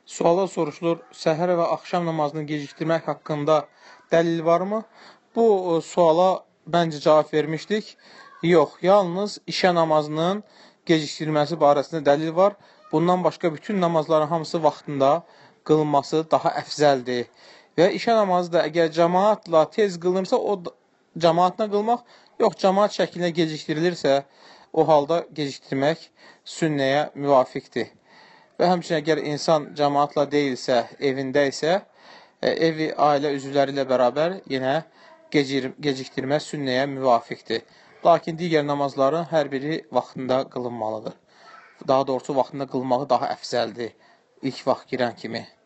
Suala soruşulur, səhər və axşam namazını gecikdirmək haqqında dəlil varmı? Bu suala bəncə cavab vermişdik. Yox, yalnız işə namazının gecikdirilməsi barəsində dəlil var. Bundan başqa bütün namazların hamısı vaxtında qılınması daha əfzəldir. Və işə namazı da əgər cəmaatla tez qılınırsa, o cəmaatla qılmaq, yox, cəmaat şəklində gecikdirilirsə, o halda gecikdirmək sünnəyə müvafiqdir. Və həmçinin əgər insan cəmaatla deyilsə, evində isə, evi ailə üzvləri ilə bərabər yenə gecikdirmə sünnəyə müvafiqdir. Lakin digər namazların hər biri vaxtında qılınmalıdır. Daha doğrusu vaxtında qılmağı daha əfzəldir ilk vaxt girən kimi.